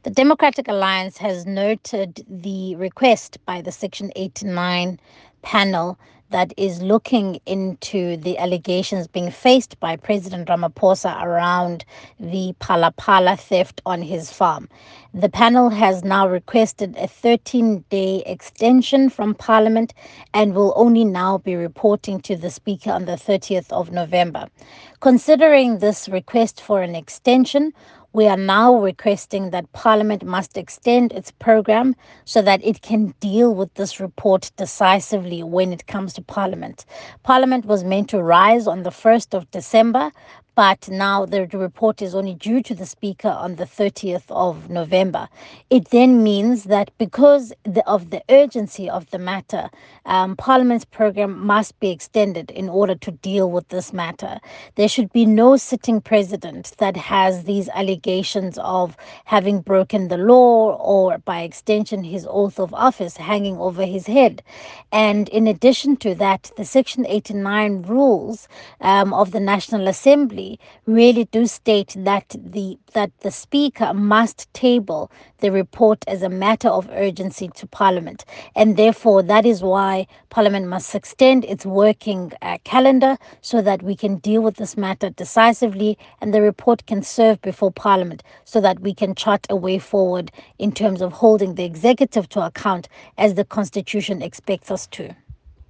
The Democratic Alliance has noted the request by the Section 89 panel that is looking into the allegations being faced by President Ramaphosa around the Phala theft on his farm. The panel has now requested a 13-day extension from Parliament and will only now be reporting to the Speaker on the 30th of November. Considering this request for an extension, we are now requesting that Parliament must extend its program so that it can deal with this report decisively when it comes to Parliament. Parliament was meant to rise on the 1st of December, but now the report is only due to the Speaker on the 30th of November. It then means that because of the urgency of the matter, Parliament's program must be extended in order to deal with this matter. There should be no sitting president that has these allegations of having broken the law or, by extension, his oath of office hanging over his head. And in addition to that, the Section 89 rules of the National Assembly really do state that the Speaker must table the report as a matter of urgency to Parliament. And therefore, that is why Parliament must extend its working calendar so that we can deal with this matter decisively and the report can serve before Parliament so that we can chart a way forward in terms of holding the executive to account as the Constitution expects us to.